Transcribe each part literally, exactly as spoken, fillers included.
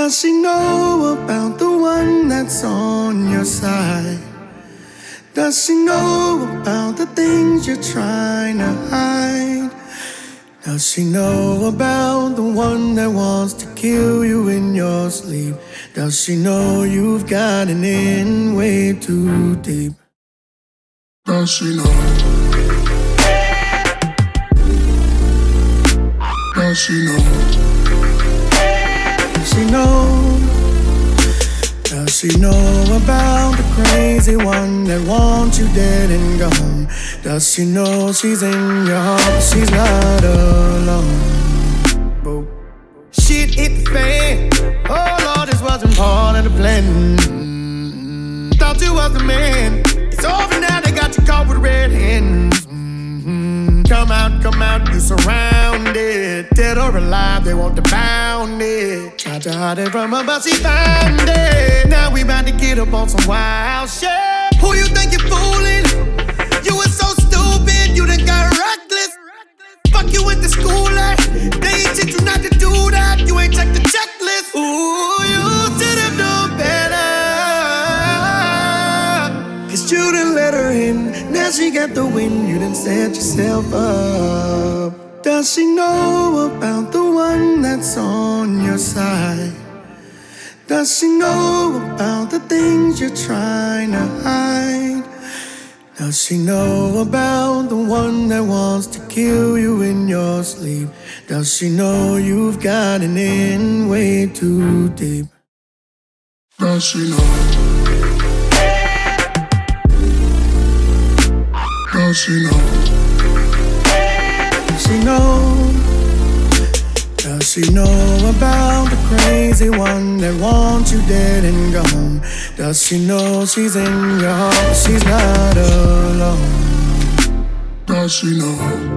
Does she know about the one that's on your side? Does she know about the things you're trying to hide? Does she know about the one that wants to kill you in your sleep? Does she know you've gotten in way too deep? Does she know? Does she know? Does she know? Does she know about the crazy one that wants you dead and gone? Does she know she's in your heart, but she's not alone? Boop. Shit hit the fan. Oh Lord, this wasn't part of the plan. Mm-hmm. Thought you was the man. It's over now, they got you caught with red hands. Mm-hmm. Come out, come out, you surrounded. Dead or alive, they want to bound it. Tried to hide it from her, but she found it. Now we bout to get up on some wild shit. Who you think you're fooling? You were so stupid, you done got reckless. Fuck you went to school at. They ain't teach you not to do that. You ain't checked the checklist. Ooh, you should have known better. Cause you done let her in. Now she got the win, you done set yourself up. Does she know about the one that's on your side? Does she know about the things you're trying to hide? Does she know about the one that wants to kill you in your sleep? Does she know you've gotten in way too deep? Does she know? Does she know? Does she know? Does she know about the crazy one that wants you dead and gone? Does she know she's in your heart, but she's not alone? Does she know?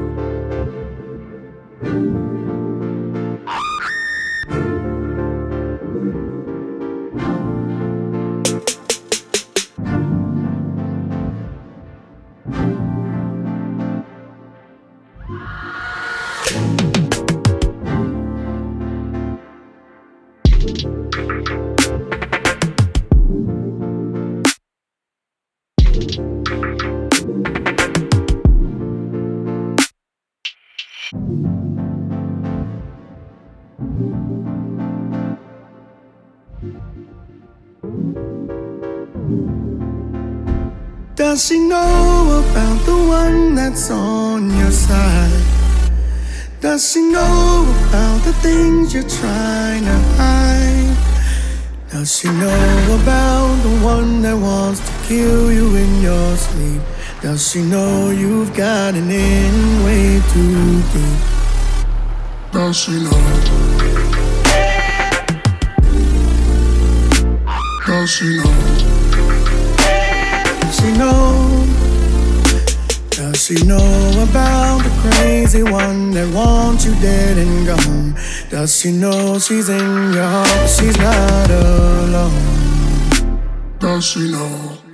Does she know about the one that's on your side? Does she know about the things you're trying to hide? Does she know about the one that wants to kill you in your sleep? Does she know you've gotten in way too deep? Does she know? Does she know? Does she know? Does she know about the crazy one that wants you dead and gone? Does she know she's in your heart, but she's not alone? Does she know?